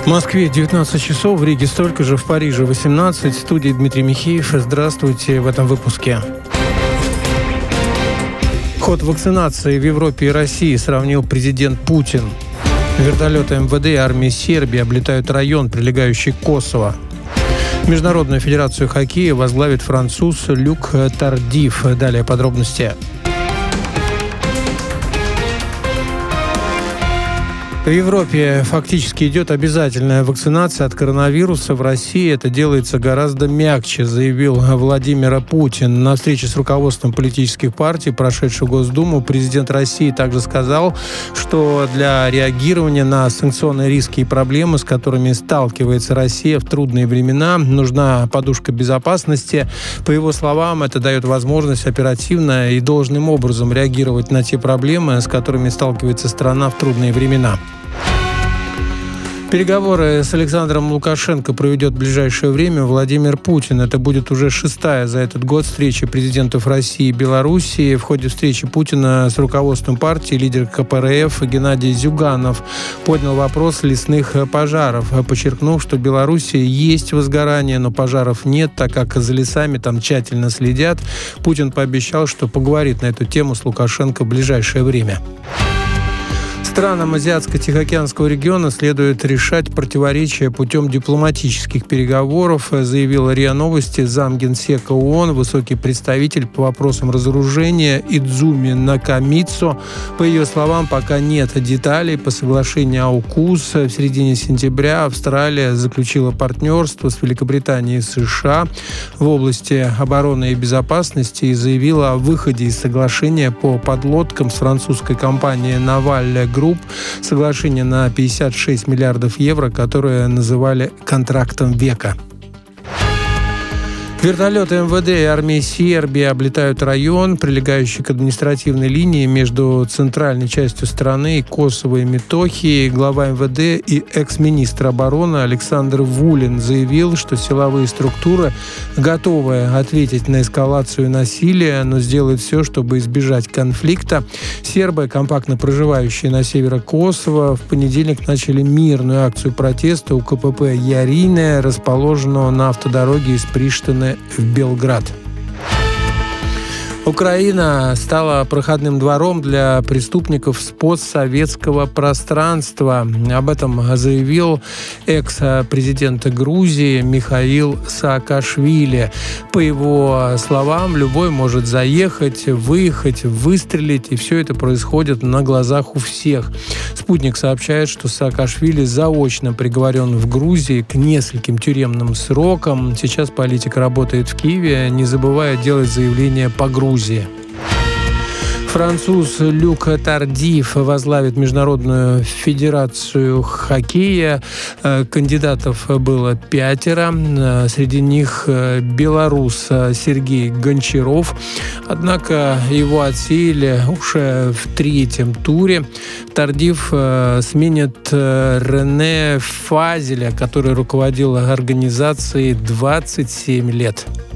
В Москве 19 часов, в Риге столько же, в Париже 18. В студии Дмитрий Михеев. Здравствуйте в этом выпуске. Ход вакцинации в Европе и России сравнил президент Путин. Вертолеты МВД и армии Сербии облетают район, прилегающий к Косово. Международную федерацию хоккея возглавит француз Люк Тардиф. Далее подробности. В Европе фактически идет обязательная вакцинация от коронавируса. В России это делается гораздо мягче, заявил Владимир Путин. На встрече с руководством политических партий, прошедшей Госдуму, президент России также сказал, что для реагирования на санкционные риски и проблемы, с которыми сталкивается Россия в трудные времена, нужна подушка безопасности. По его словам, это дает возможность оперативно и должным образом реагировать на те проблемы, с которыми сталкивается страна в трудные времена. Переговоры с Александром Лукашенко проведет в ближайшее время Владимир Путин. Это будет уже 6-я за этот год встреча президентов России и Белоруссии. В ходе встречи Путина с руководством партии лидер КПРФ Геннадий Зюганов поднял вопрос лесных пожаров, подчеркнув, что в Белоруссии есть возгорание, но пожаров нет, так как за лесами там тщательно следят. Путин пообещал, что поговорит на эту тему с Лукашенко в ближайшее время. Странам Азиатско-Тихоокеанского региона следует решать противоречия путем дипломатических переговоров, заявила РИА Новости замгенсека ООН, высокий представитель по вопросам разоружения Идзуми Накамицу. По ее словам, пока нет деталей по соглашению АУКУС. В середине сентября Австралия заключила партнерство с Великобританией и США в области обороны и безопасности и заявила о выходе из соглашения по подлодкам с французской компанией «Наваль Групп». Соглашение на 56 миллиардов евро, которое называли контрактом века. Вертолеты МВД и армии Сербии облетают район, прилегающий к административной линии между центральной частью страны и Косово и Метохией. Глава МВД и экс-министр обороны Александр Вулин заявил, что силовые структуры готовы ответить на эскалацию насилия, но сделают все, чтобы избежать конфликта. Сербы, компактно проживающие на севере Косово, в понедельник начали мирную акцию протеста у КПП Ярине, расположенного на автодороге из Приштины в Белград. Украина стала проходным двором для преступников с постсоветского пространства. Об этом заявил экс-президент Грузии Михаил Саакашвили. По его словам, любой может заехать, выехать, выстрелить, и все это происходит на глазах у всех. «Спутник» сообщает, что Саакашвили заочно приговорен в Грузии к нескольким тюремным срокам. Сейчас политик работает в Киеве, не забывая делать заявления по Грузии. Француз Люк Тардиф возглавит Международную федерацию хоккея. Кандидатов было 5. Среди них белорус Сергей Гончаров. Однако его отсеяли уже в 3-м туре. Тардиф сменит Рене Фазеля, который руководил организацией 27 лет.